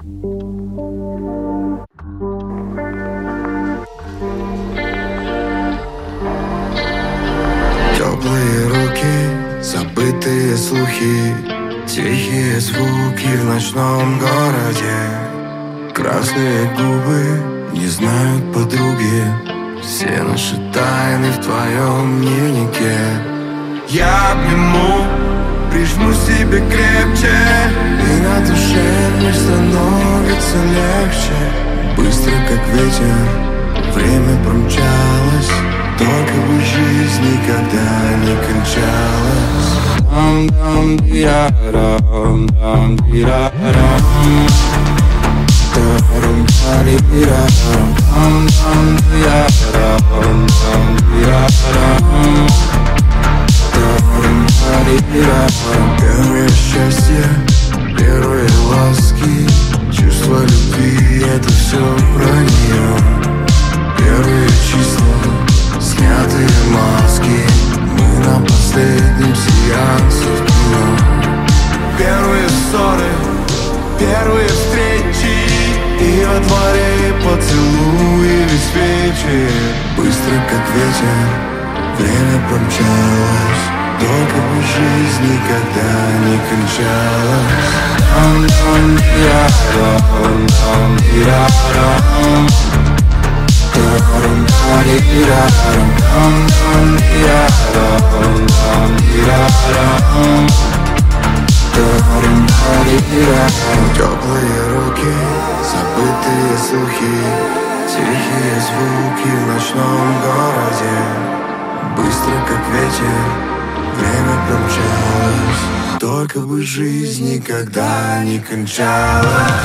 Теплые руки, забытые слухи, тихие звуки в ночном городе. Красные губы не знают подруги, все наши тайны в твоем дневнике. Я обниму, прижму себе крепче, и на душе мне становится легче. Быстро как ветер, время промчалось, только бы жизнь никогда не кончалась. Первое счастье, первые ласки, чувство любви — это все про нее. Первые числа, снятые маски, мы на последнем сеансе в кино. Первые ссоры, первые встречи, и во дворе поцелуи без свечи. Быстро как ветер, время промчалось, только бы жизнь никогда не кончалась. Теплые руки, забытые слухи, тихие звуки в ночном городе. Быстро как ветер, время промчалось, только бы жизнь никогда не кончалась.